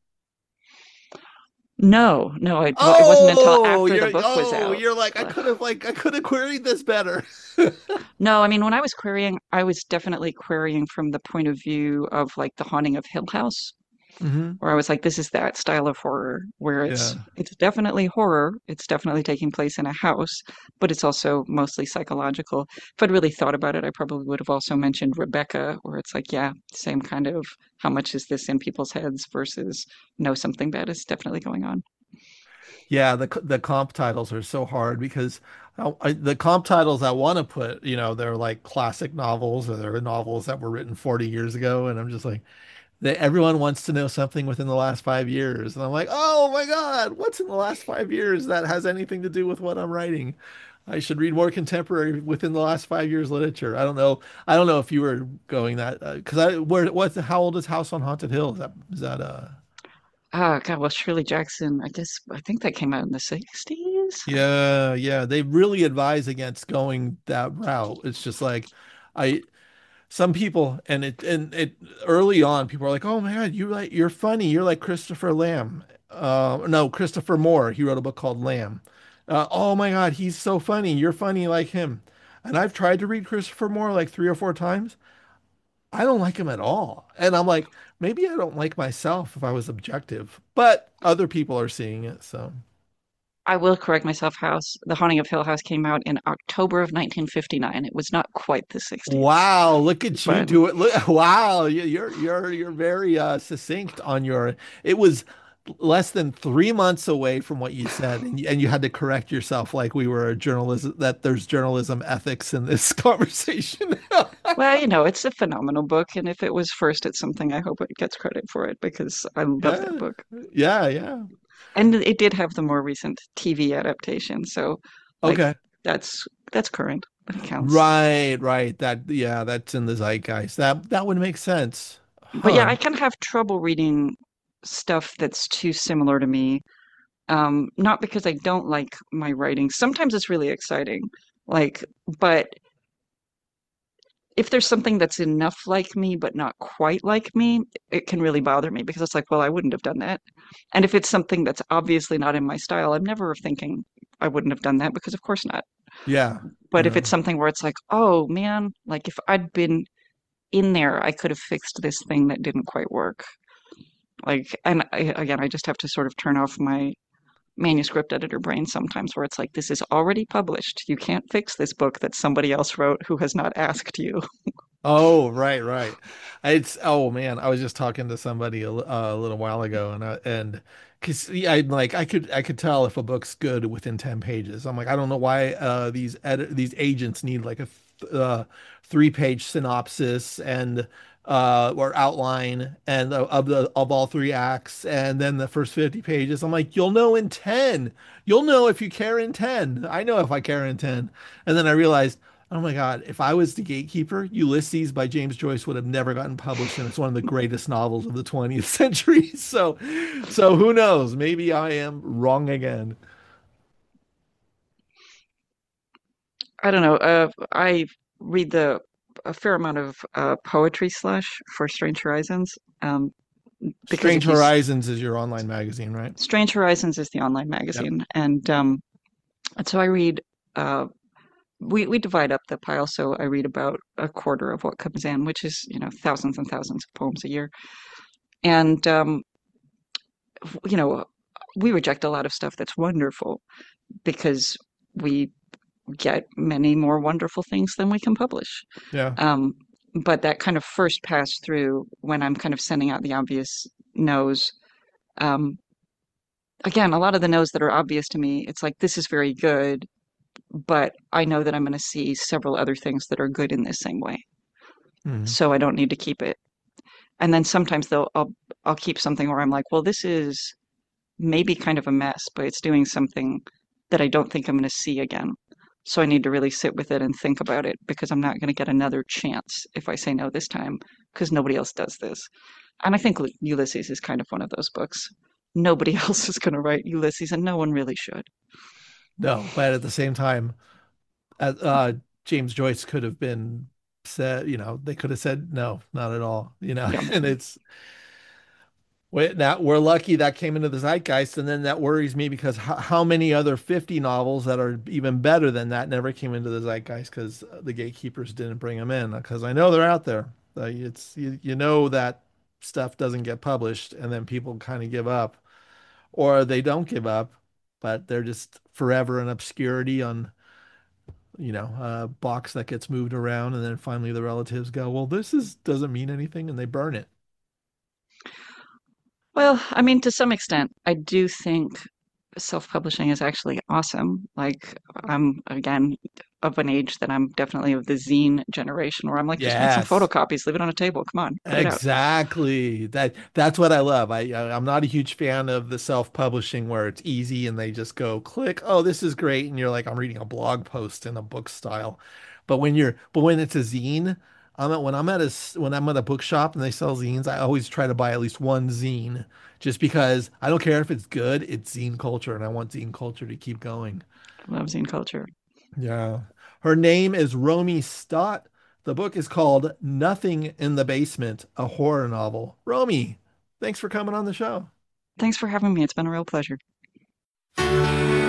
no, no, it, it wasn't until Oh, after the you're book was oh, out. you're like I could have like I could have queried this better. No, I mean, when I was querying, I was definitely querying from the point of view of like The Haunting of Hill House, Hmm. where I was like, this is that style of horror where it's Yeah. it's definitely horror, it's definitely taking place in a house, but it's also mostly psychological. If I'd really thought about it, I probably would have also mentioned Rebecca, where it's like, yeah, same kind of how much is this in people's heads versus no, something bad is definitely going on. Yeah, the the comp titles are so hard because I, I- the comp titles I want to put, you know, they're like classic novels or they're novels that were written forty years ago, and I'm just like, That everyone wants to know something within the last five years. And I'm like, oh my God, what's in the last five years that has anything to do with what I'm writing? I should read more contemporary within the last five years literature. I don't know. I don't know if you were going that because I where what's how old is House on Haunted Hill? Is that is that uh Oh God, well, Shirley Jackson, I guess I think that came out in the sixties. yeah, yeah. They really advise against going that route. It's just like I some people and it and it early on people are like, "Oh my God, you like you're funny. You're like Christopher Lamb." Uh no, Christopher Moore. He wrote a book called Lamb. Uh, oh my God, he's so funny. You're funny like him. And I've tried to read Christopher Moore like three or four times. I don't like him at all. And I'm like, maybe I don't like myself if I was objective, but other people are seeing it, so. I will correct myself. House, The Haunting of Hill House came out in October of nineteen fifty-nine. It was not quite the sixties, Wow, look at you but do it. Look, wow, you- you're you're you're very uh, succinct on your. It was less than three months away from what you said, and you, and you had to correct yourself like we were a journalism that there's journalism ethics in this conversation. well, you know, it's a phenomenal book, and if it was first at something, I hope it gets credit for it because I love that Yeah, book. yeah, yeah. And it did have the more recent T V adaptation, so like Okay. that's that's current, but it counts. Right, right. That yeah, that's in the zeitgeist. That that would make sense. But yeah, Huh. I can have trouble reading stuff that's too similar to me. Um, not because I don't like my writing. Sometimes it's really exciting. Like, but if there's something that's enough like me but not quite like me, it can really bother me because it's like, well, I wouldn't have done that. And if it's something that's obviously not in my style, I'm never thinking I wouldn't have done that because of course not. Yeah. But if Yeah. it's something where it's like, oh man, like if I'd been in there, I could have fixed this thing that didn't quite work. Like, and I, again, I just have to sort of turn off my manuscript editor brain sometimes where it's like, this is already published. You can't fix this book that somebody else wrote who has not asked you. Oh, right, right. It's oh man, I was just talking to somebody a, li- uh, a little while ago, and I, and because yeah, I like I could I could tell if a book's good within ten pages. I'm like, I don't know why uh, these edit these agents need like a th uh, three page synopsis and uh or outline and of of the of all three acts, and then the first fifty pages. I'm like, you'll know in ten. You'll know if you care in ten. I know if I care in ten. And then I realized. Oh my God, if I was the gatekeeper, Ulysses by James Joyce would have never gotten published, and it's one of the greatest novels of the twentieth century. So, so who knows? Maybe I am wrong again. I don't know. Uh, I read the a fair amount of uh, poetry slash for Strange Horizons. Um, because Strange if you s- Horizons is your online magazine, right? Strange Horizons is the online Yep. magazine, and um, and so I read. Uh, we we divide up the pile, so I read about a quarter of what comes in, which is you know thousands and thousands of poems a year. And um, you know, we reject a lot of stuff that's wonderful because we get many more wonderful things than we can publish. Yeah. Um, but that kind of first pass through when I'm kind of sending out the obvious no's, um, again, a lot of the no's that are obvious to me, it's like, this is very good, but I know that I'm going to see several other things that are good in this same way. Mhm. So I don't need to keep it. And then sometimes they'll, I'll, I'll keep something where I'm like, well, this is maybe kind of a mess, but it's doing something that I don't think I'm going to see again. So I need to really sit with it and think about it because I'm not going to get another chance if I say no this time because nobody else does this. And I think Ulysses is kind of one of those books. Nobody else is going to write Ulysses, and no one really should. No, but at the same time, uh, uh, James Joyce could have been said, you know, they could have said no, not at all, you know, Yeah. and it's Wait, now we're lucky that came into the zeitgeist, and then that worries me because how, how many other fifty novels that are even better than that never came into the zeitgeist because the gatekeepers didn't bring them in. Because I know they're out there. Uh, it's you, you know that stuff doesn't get published, and then people kind of give up, or they don't give up, but they're just forever in obscurity on, you know, a box that gets moved around, and then finally the relatives go, "Well, this is doesn't mean anything," and they burn it. Well, I mean, to some extent, I do think self-publishing is actually awesome. Like, I'm again of an age that I'm definitely of the zine generation where I'm like, just make some Yes. photocopies, leave it on a table. Come on, put it out. Exactly. That that's what I love. I I- I'm not a huge fan of the self-publishing where it's easy and they just go click, oh, this is great, and you're like, I'm reading a blog post in a book style. But when you're but when it's a zine, I'm at when I'm at a s- when I'm at a bookshop and they sell zines, I always try to buy at least one zine, just because I don't care if it's good, it's zine culture, and I want zine culture to keep going. Love zine culture. Yeah. Her name is Romy Stott. The book is called Nothing in the Basement, a horror novel. Romy, thanks for coming on the show. Thanks for having me. It's been a real pleasure.